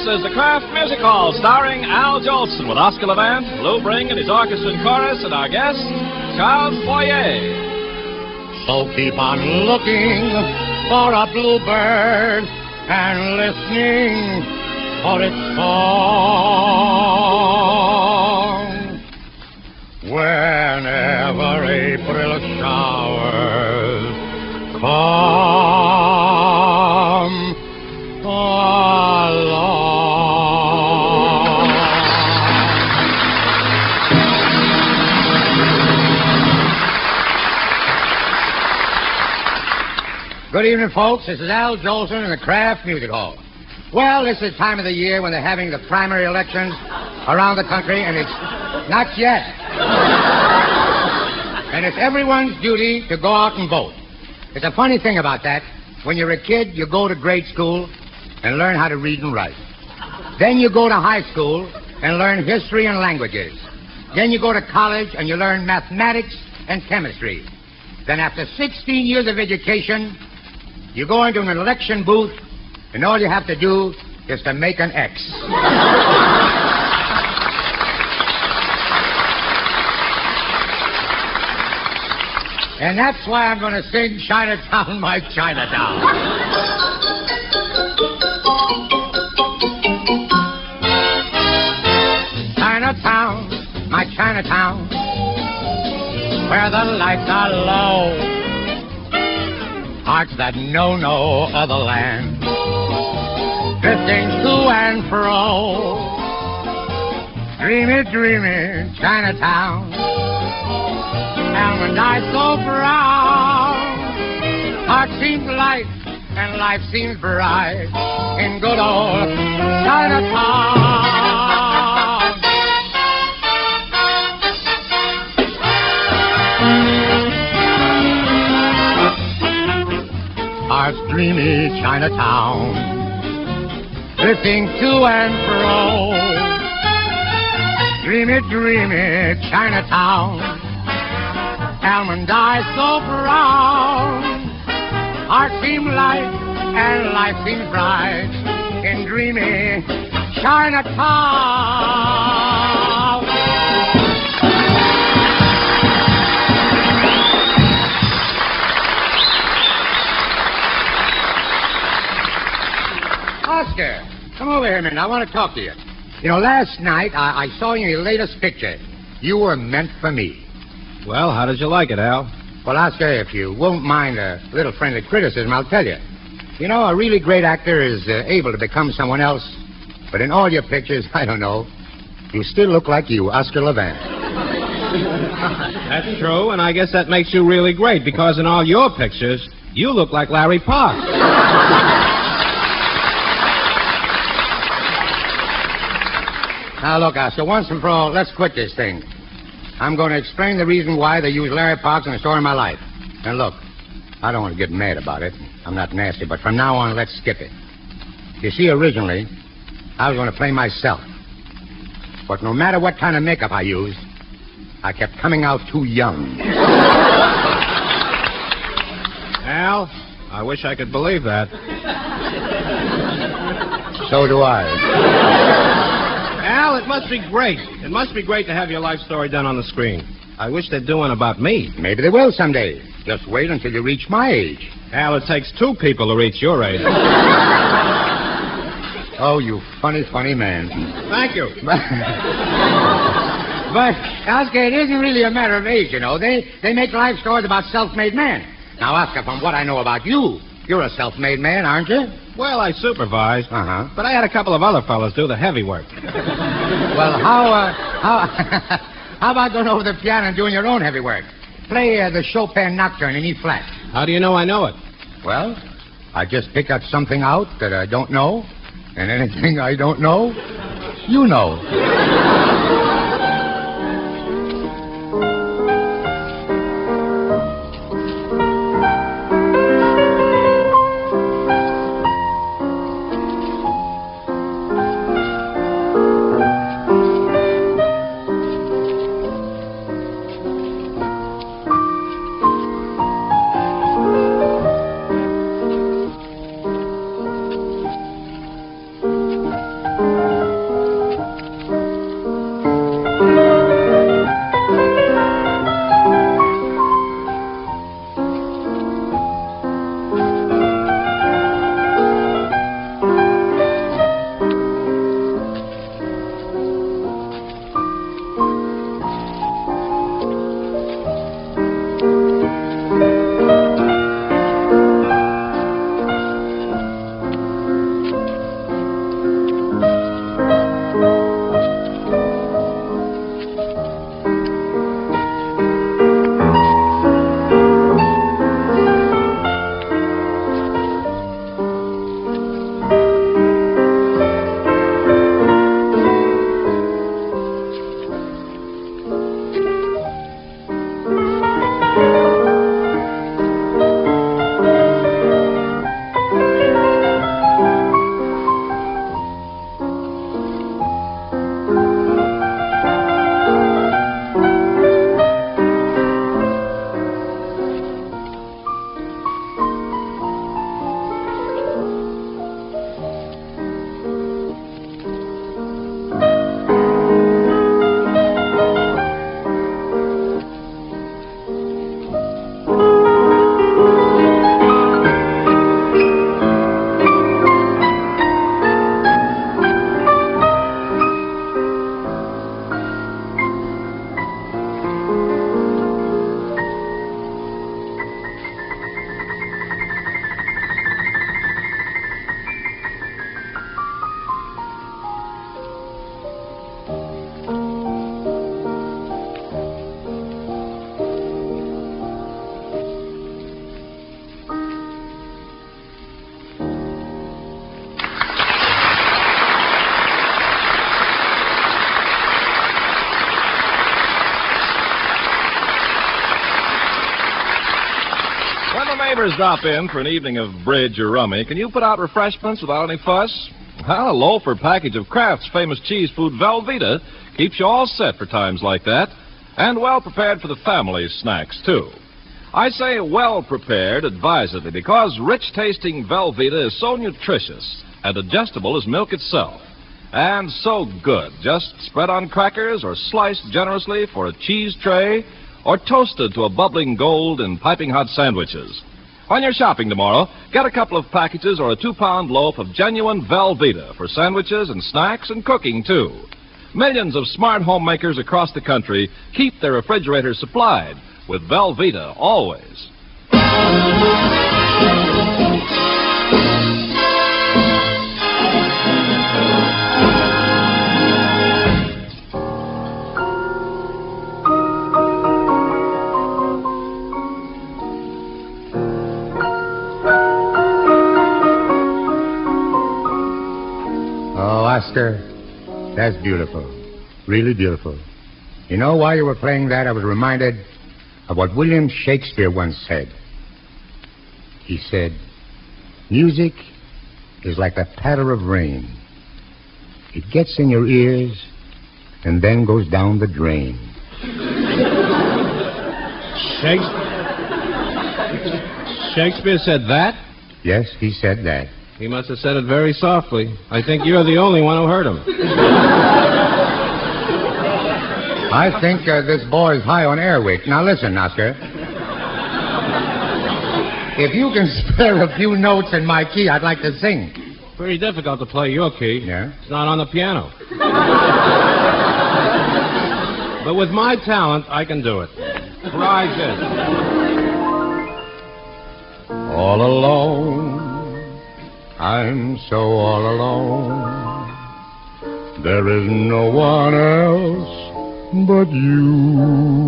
is the Kraft Music Hall, starring Al Jolson with Oscar Levant, Lou Bring and his orchestra and chorus, and our guest, Charles Boyer. So keep on looking for a bluebird and listening for its song. Whenever April showers come along. Good evening, folks. This is Al Jolson in the Kraft Music Hall. Well, this is the time of the year when they're having the primary elections around the country, and it's not yet. And it's everyone's duty to go out and vote. It's a funny thing about that. When you're a kid, you go to grade school and learn how to read and write. Then you go to high school and learn history and languages. Then you go to college and you learn mathematics and chemistry. Then after 16 years of education, you go into an election booth, and all you have to do is to make an X. And that's why I'm going to sing Chinatown, My Chinatown. Chinatown, my Chinatown, where the lights are low, hearts that know no other land, drifting to and fro. Dreamy, dreamy Chinatown, almond eyes so brown, heart seems light and life seems bright in good old Chinatown. Heart's dreamy Chinatown, drifting to and fro. Dreamy, dreamy Chinatown, almond eyes so brown, heart seems light and life seems bright in dreamy Chinatown. Oscar, come over here a minute. I want to talk to you. You know, last night I saw you in your latest picture. You were meant for me. Well, how did you like it, Al? Well, Oscar, if you won't mind a little friendly criticism, I'll tell you. You know, a really great actor is able to become someone else. But in all your pictures, I don't know, you still look like you, Oscar Levant. That's true, and I guess that makes you really great, because in all your pictures, you look like Larry Park. Now, look, Oscar, once and for all, let's quit this thing. I'm going to explain the reason why they use Larry Parks in the story of my life. And look, I don't want to get mad about it. I'm not nasty, but from now on, let's skip it. You see, originally, I was going to play myself. But no matter what kind of makeup I used, I kept coming out too young. Al, I wish I could believe that. So do I. Al, it must be great. It must be great to have your life story done on the screen. I wish they'd do one about me. Maybe they will someday. Just wait until you reach my age. Al, it takes two people to reach your age. Oh, you funny, funny man. Thank you. But, Oscar, it isn't really a matter of age, you know. They make life stories about self-made men. Now, Oscar, from what I know about you, you're a self-made man, aren't you? Well, I supervised. Uh-huh. But I had a couple of other fellas do the heavy work. Well, how about going over the piano and doing your own heavy work? Play the Chopin Nocturne in E flat. How do you know I know it? Well, I just picked up something out that I don't know, and anything I don't know, you know. neighbors drop in for an evening of bridge or rummy, can you put out refreshments without any fuss? Well, a loaf or package of Kraft's famous cheese food, Velveeta, keeps you all set for times like that, and well prepared for the family's snacks, too. I say well prepared advisedly because rich-tasting Velveeta is so nutritious and digestible as milk itself. And so good, just spread on crackers or sliced generously for a cheese tray or toasted to a bubbling gold in piping hot sandwiches. When you're shopping tomorrow, get a couple of packages or a 2-pound loaf of genuine Velveeta for sandwiches and snacks and cooking, too. Millions of smart homemakers across the country keep their refrigerators supplied with Velveeta always. Oh, Oscar, that's beautiful. Really beautiful. You know, while you were playing that, I was reminded of what William Shakespeare once said. He said, music is like the patter of rain. It gets in your ears and then goes down the drain. Shakespeare said that? Yes, he said that. He must have said it very softly. I think you're the only one who heard him. I think this boy's high on airwick. Now listen, Oscar. If you can spare a few notes in my key, I'd like to sing. Pretty difficult to play your key. Yeah? It's not on the piano. But with my talent, I can do it. Try this. All alone, I'm so all alone. There is no one else but you.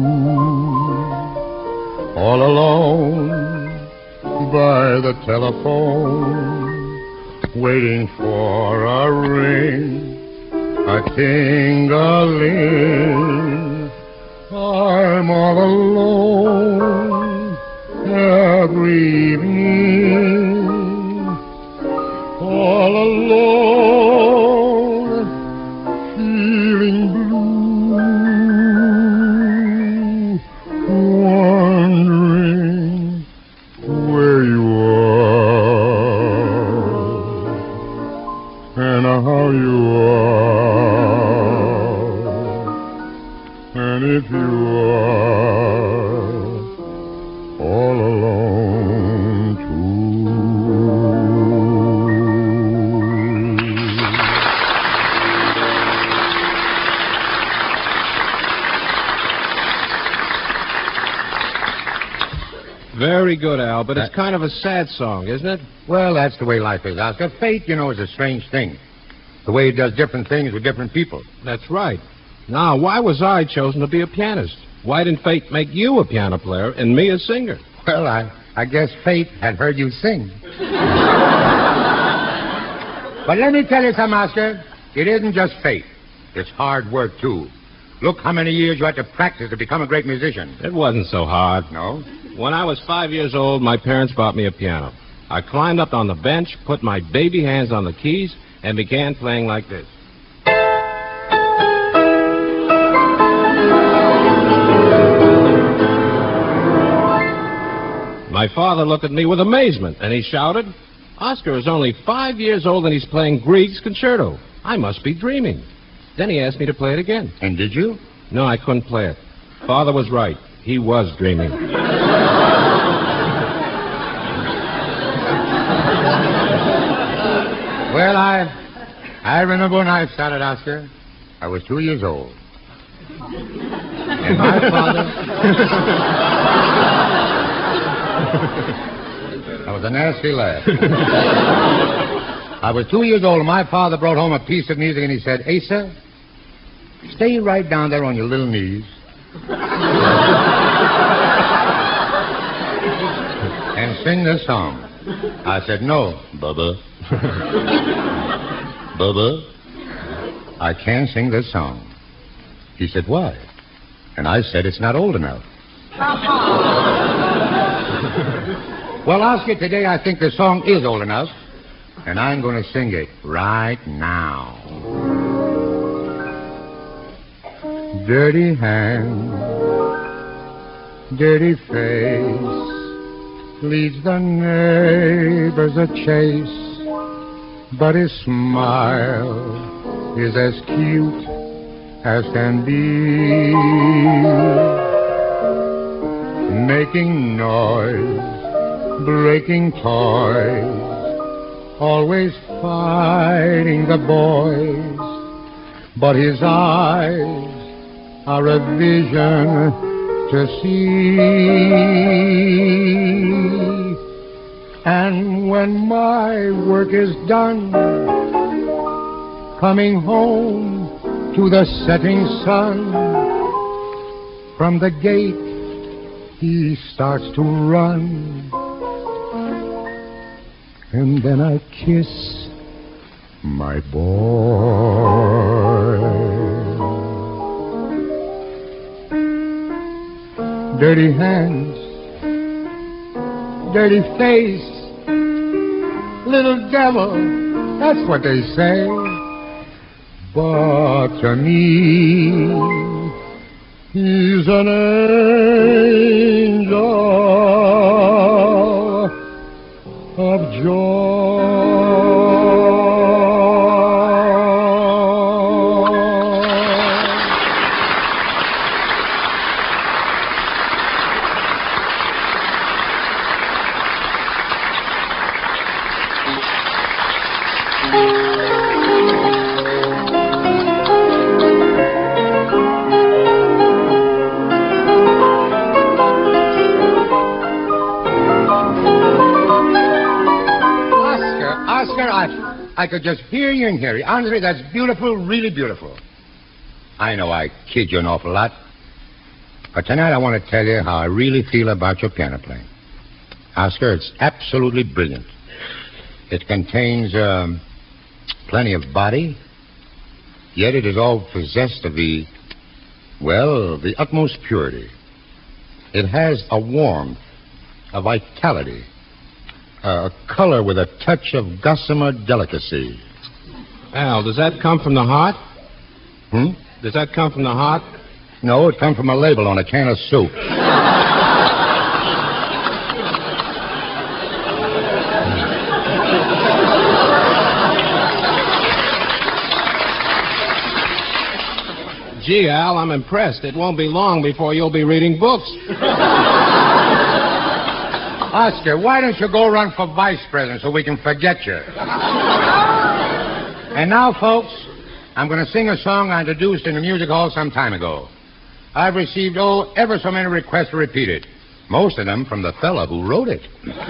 All alone by the telephone, waiting for a ring, a ting-a-ling. I'm all alone every evening, all alone, feeling blue, wondering where you are and how you are, and if you are all alone too. Very good, Al, but it's kind of a sad song, isn't it? Well, that's the way life is, Oscar. Fate, you know, is a strange thing. The way it does different things with different people. That's right. Now, why was I chosen to be a pianist? Why didn't fate make you a piano player and me a singer? Well, I guess fate had heard you sing. But let me tell you something, Oscar. It isn't just fate. It's hard work, too. Look how many years you had to practice to become a great musician. It wasn't so hard. No? When I was 5 years old, my parents bought me a piano. I climbed up on the bench, put my baby hands on the keys, and began playing like this. My father looked at me with amazement, and he shouted, "Oscar is only 5 years old and he's playing Grieg's concerto. I must be dreaming." Then he asked me to play it again. And did you? No, I couldn't play it. Father was right. He was dreaming. Well, I remember when I started, Oscar. I was 2 years old. And my father... That was a nasty laugh. I was 2 years old, and my father brought home a piece of music, and he said, "Asa, stay right down there on your little knees and sing this song." I said, "No, Bubba. Bubba, I can't sing this song." He said, "Why?" And I said, "It's not old enough." Well, Oscar, today I think the song is old enough, and I'm going to sing it right now. Dirty hand, dirty face, leads the neighbors a chase, but his smile is as cute as can be, making noise, breaking toys, always fighting the boys, but his eyes are a vision to see. And when my work is done, coming home to the setting sun, from the gate he starts to run, and then I kiss my boy. Dirty hands, dirty face, little devil, that's what they say. But to me, he's an angel of joy. Oscar, I could just hear you and hear you. Honestly, that's beautiful, really beautiful. I know I kid you an awful lot, but tonight I want to tell you how I really feel about your piano playing. Oscar, it's absolutely brilliant. It contains plenty of body, yet it is all possessed of the utmost purity. It has a warmth, a vitality, a color with a touch of gossamer delicacy. Al, does that come from the heart? Does that come from the heart? No, it comes from a label on a can of soup. Gee, Al, I'm impressed. It won't be long before you'll be reading books. Oscar, why don't you go run for vice president so we can forget you? And now, folks, I'm going to sing a song I introduced in the music hall some time ago. I've received, ever so many requests to repeat it. Most of them from the fella who wrote it.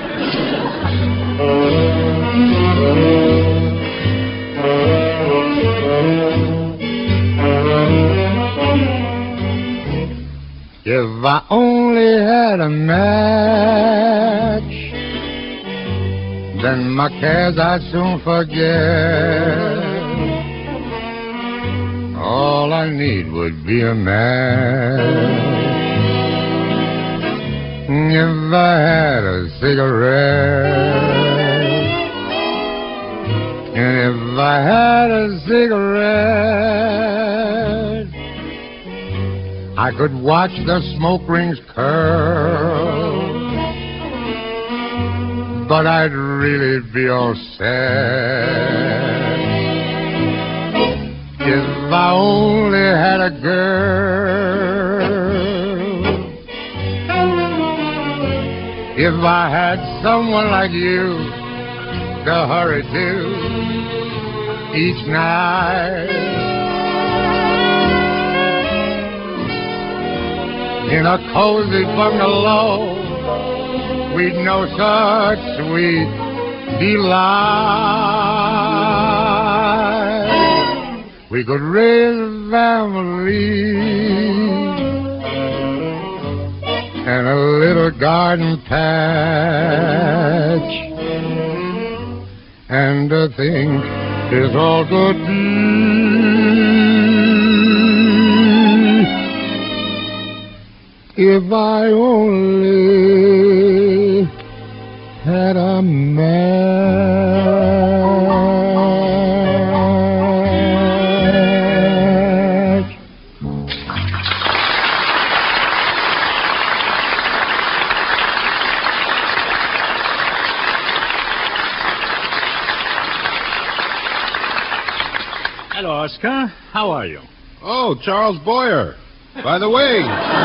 If I only had a match, then my cares I'd soon forget. All I need would be a match. If I had a cigarette, and if I had a cigarette, I could watch the smoke rings curl, but I'd really be all sad if I only had a girl. If I had someone like you to hurry to each night, in a cozy bungalow, we'd know such sweet delight. We could raise a family and a little garden patch, and to think this all could be if I only met a match. Hello, Oscar. How are you? Oh, Charles Boyer. By the way...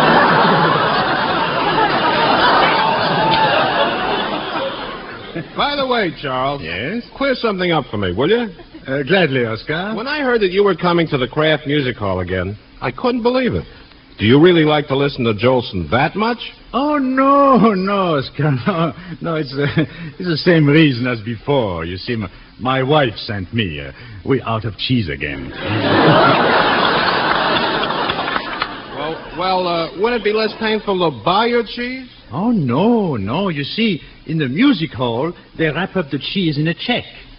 By the way, Charles. Yes? Clear something up for me, will you? Gladly, Oscar. When I heard that you were coming to the Kraft Music Hall again, I couldn't believe it. Do you really like to listen to Jolson that much? Oh, no, Oscar. No, it's the same reason as before. You see, my wife sent me. We're out of cheese again. Well, wouldn't it be less painful to buy your cheese? Oh, no. You see, in the music hall, they wrap up the cheese in a check.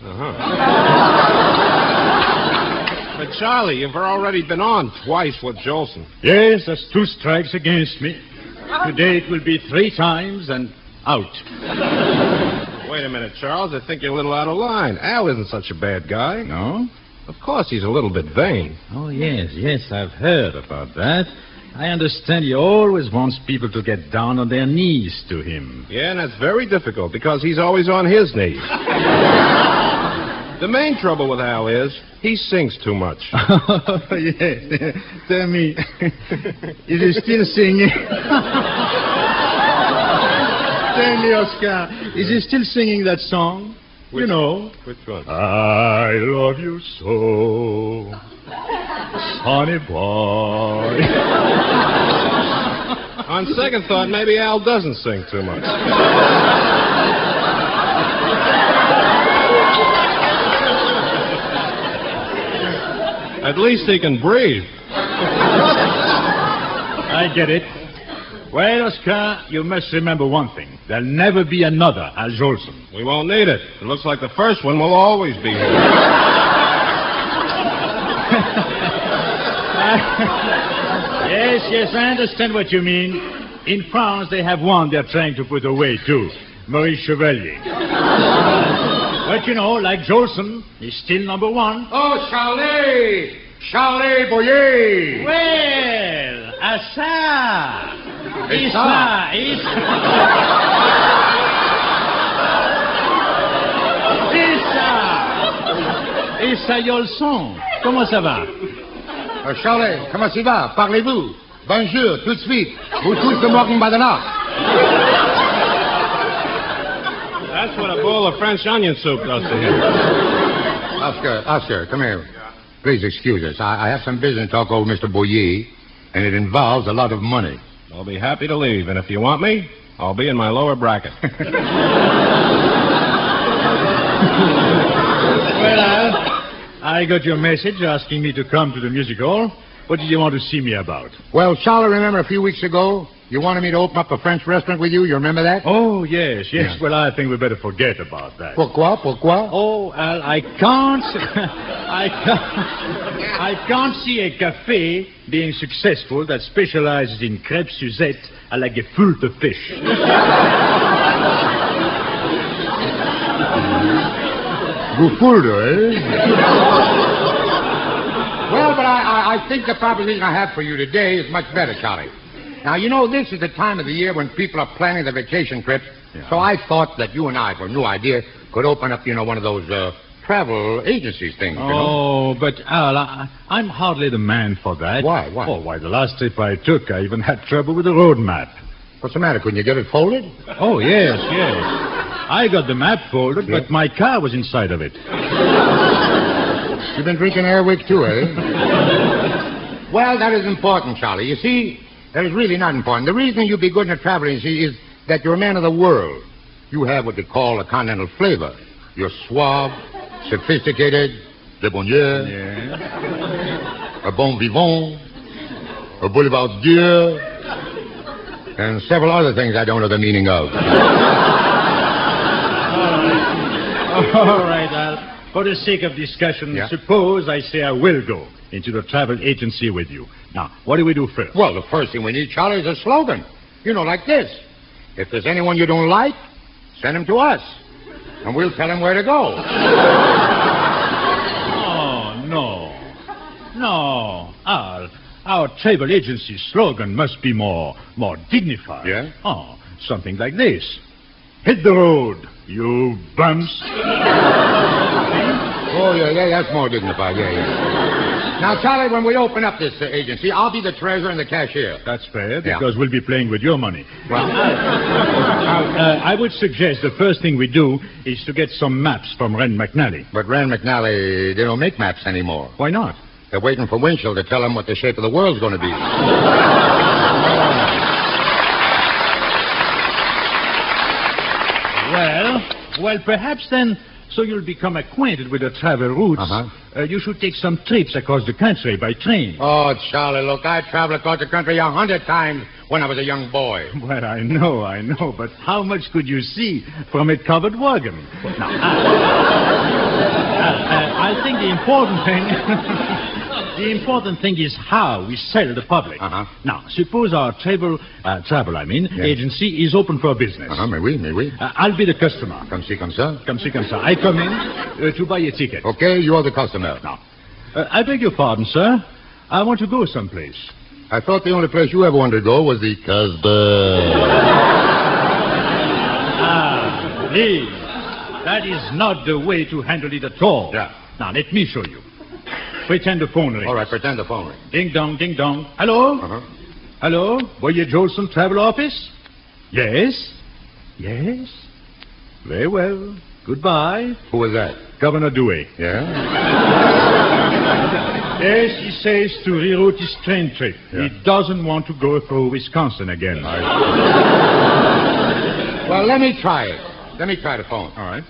But, Charlie, you've already been on twice with Jolson. Yes, that's 2 strikes against me. Today it will be 3 times and out. Wait a minute, Charles. I think you're a little out of line. Al isn't such a bad guy. No? Of course, he's a little bit vain. Oh, yes, I've heard about that. I understand he always wants people to get down on their knees to him. Yeah, and that's very difficult because he's always on his knees. The main trouble with Al is he sings too much. Oh, yes. Tell me, is he still singing? Tell me, Oscar, is he still singing that song? You know. Which one? I love you so, honey boy. On second thought, maybe Al doesn't sing too much. At least he can breathe. I get it. Well, Oscar, you must remember one thing. There'll never be another Al Jolson. We won't need it. It looks like the first one will always be here. Yes, I understand what you mean. In France, they have one they're trying to put away, too. Maurice Chevalier. But, you know, like Jolson, he's still number 1. Oh, Charlie Boyer. Well, ça. Et ça, Jolson. Comment ça va? Charlie, comment ça va? Parlez-vous? Bonjour, tout de suite. Vous tous de morgen by the knock. That's what a bowl of French onion soup does to him. Oscar, come here. Please excuse us. I have some business to talk over Mr. Boyer, and it involves a lot of money. I'll be happy to leave, and if you want me, I'll be in my lower bracket. Well, I got your message asking me to come to the music hall. What did you want to see me about? Well, Charlie, remember a few weeks ago, you wanted me to open up a French restaurant with you? You remember that? Oh, yes. Yeah. Well, I think we better forget about that. Pourquoi? Oh, Al, I can't see a cafe being successful that specializes in crêpes Suzette à la gefühlte fish. Gefühlte, eh? Well, but I think the proposition I have for you today is much better, Charlie. Now, you know, this is the time of the year when people are planning their vacation trips. Yeah. So I thought that you and I, for a new idea, could open up, one of those travel agencies things. Oh, but Al, I'm hardly the man for that. Why? Oh, why, the last trip I took, I even had trouble with the road map. What's the matter? Couldn't you get it folded? Oh, yes. I got the map folded, but my car was inside of it. You've been drinking Airwick, too, eh? Well, that is important, Charlie. You see, that is really not important. The reason you'd be good in a travel agency is that you're a man of the world. You have what they call a continental flavor. You're suave, sophisticated, débonnaire, a bon vivant, a boulevardier, and several other things I don't know the meaning of. All right, Al. For the sake of discussion, suppose I say I will go into the travel agency with you. Now, what do we do first? Well, the first thing we need, Charlie, is a slogan. Like this. If there's anyone you don't like, Send him to us, and we'll tell him where to go. Oh, no. No, Al. Our travel agency slogan must be more dignified. Yeah? Oh, something like this. Hit the road, you bums. Oh, yeah, that's more dignified, yeah. Now, Charlie, when we open up this agency, I'll be the treasurer and the cashier. That's fair, Yeah. because we'll be playing with your money. Well, I would suggest the first thing we do is to get some maps from Ren McNally. but Rand McNally, they don't make maps anymore. Why not? They're waiting for Winchell to tell them what the shape of the world's going to be. Well, perhaps then, so you'll become acquainted with the travel routes, you should take some trips across the country by train. Oh, Charlie, look, I traveled across the country 100 times when I was a young boy. Well, I know, but how much could you see from a covered wagon? Now, I think the important thing is how we sell the public. Now, suppose our travel agency is open for business. Mais oui. I'll be the customer. Comme ci, comme ça. Comme ça. I come in to buy a ticket. Okay, you're the customer. Now, I beg your pardon, sir. I want to go someplace. I thought the only place you ever wanted to go was the Casbah. Please. That is not the way to handle it at all. Yeah. Now, let me show you. Pretend the phone rings. All right, pretend the phone rings. Ding dong, ding dong. Hello? Hello? Boyer Jolson Travel Office? Yes? Very well. Goodbye. Who was that? Governor Dewey. Yeah? Yes, he says to reroute his train trip. Yeah. He doesn't want to go through Wisconsin again. Well, let me try it. Let me try the phone. All right.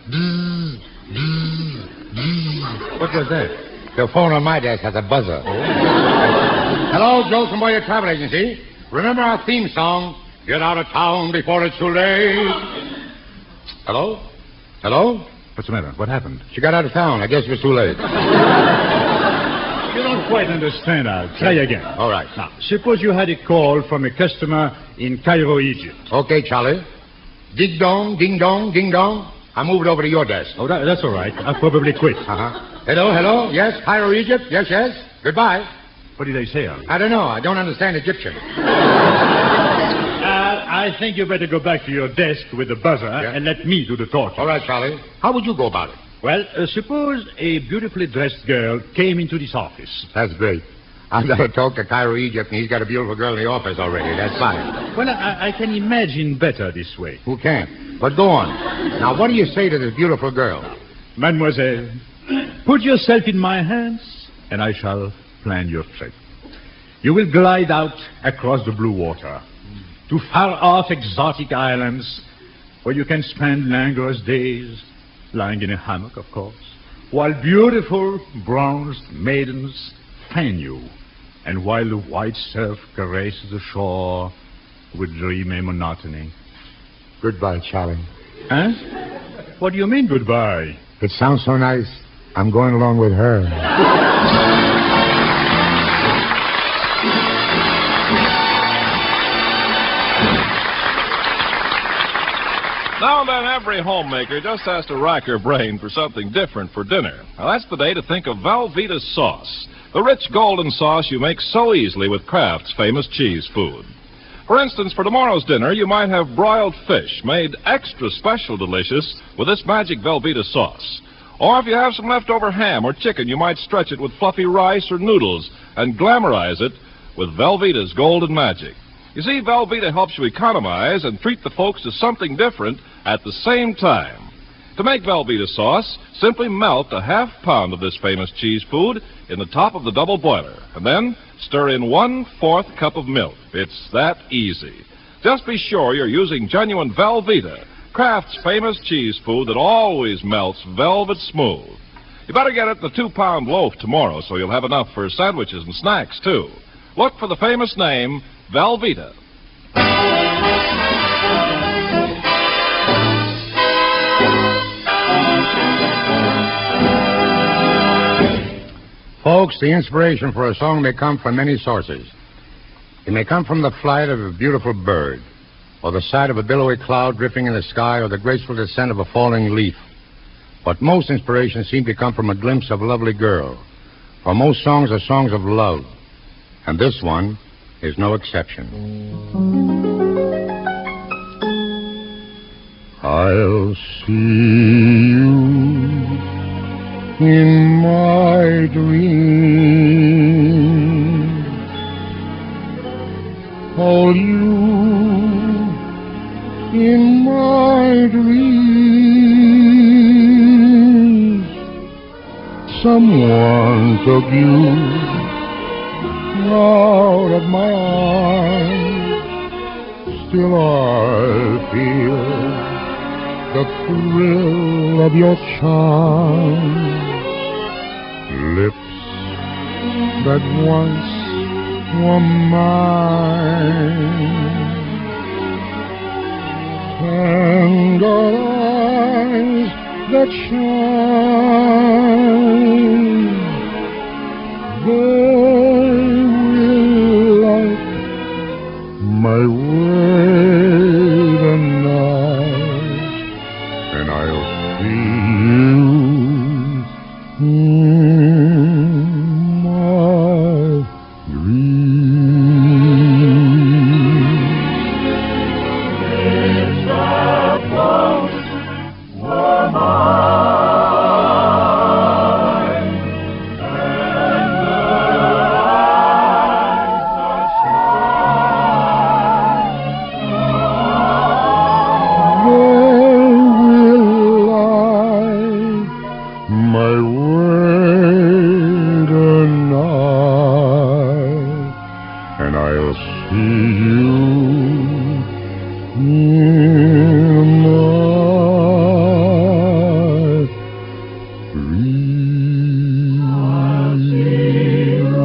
What was that? The phone on my desk has a buzzer. Hello, Jolson Boyer Travel Agency. Remember our theme song, Get Out of Town Before It's Too Late? Hello? What's the matter? What happened? She got out of town. I guess it was too late. You don't quite understand, Al. Try again. All right. Now, suppose you had a call from a customer in Cairo, Egypt. Okay, Charlie. Ding dong, ding dong, ding dong. I moved over to your desk. Oh, that's all right. I'll probably quit. Hello? Yes, Cairo, Egypt? Yes. Goodbye. What did they say, Al? I don't know. I don't understand Egyptian. I think you better go back to your desk with the buzzer and let me do the talking. All right, Charlie. How would you go about it? Well, suppose a beautifully dressed girl came into this office. That's great. I've got to talk to Cairo, Egypt, and he's got a beautiful girl in the office already. That's fine. Well, I can imagine better this way. Who can't? But go on. Now, what do you say to this beautiful girl? Mademoiselle, put yourself in my hands, and I shall plan your trip. You will glide out across the blue water to far-off exotic islands where you can spend languorous days lying in a hammock, of course, while beautiful bronzed maidens fan you, and while the white surf caresses the shore with dreamy monotony. Goodbye, Charlie. Huh? What do you mean, goodbye? It sounds so nice. I'm going along with her. Now and then, every homemaker just has to rack her brain for something different for dinner. Now, that's the day to think of Velveeta sauce, the rich golden sauce you make so easily with Kraft's famous cheese food. For instance, for tomorrow's dinner, you might have broiled fish made extra special delicious with this magic Velveeta sauce. Or if you have some leftover ham or chicken, you might stretch it with fluffy rice or noodles and glamorize it with Velveeta's golden magic. You see, Velveeta helps you economize and treat the folks to something different at the same time. To make Velveeta sauce, simply melt a half pound of this famous cheese food in the top of the double boiler, and then stir in 1/4 cup of milk. It's that easy. Just be sure you're using genuine Velveeta, Kraft's famous cheese food that always melts velvet smooth. You better get it in the 2-pound loaf tomorrow so you'll have enough for sandwiches and snacks, too. Look for the famous name, Velveeta. Folks, the inspiration for a song may come from many sources. It may come from the flight of a beautiful bird, or the sight of a billowy cloud drifting in the sky, or the graceful descent of a falling leaf. But most inspirations seem to come from a glimpse of a lovely girl. For most songs are songs of love, and this one is no exception. I'll see you in my dreams. Hold you in my dreams. Someone took you out of my arms. Still I feel the thrill of your charm. Lips that once were mine, tender eyes that shine. They will light my way tonight, and I'll see you in my dreams. Lips that once were mine, tender eyes that shine. My way tonight, and I'll see you in my dreams. I'll see you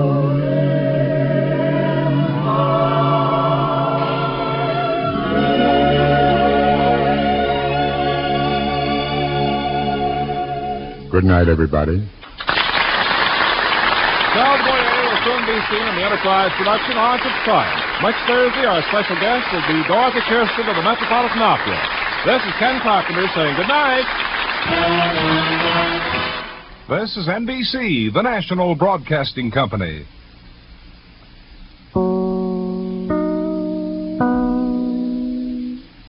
Good night, everybody. Cowboy will soon be seen in the Enterprise production Arch of Triumph. Next Thursday, our special guest will be Dorothy Kirsten of the Metropolitan Opera. This is Ken Carpenter saying good night. This is NBC, the national broadcasting company.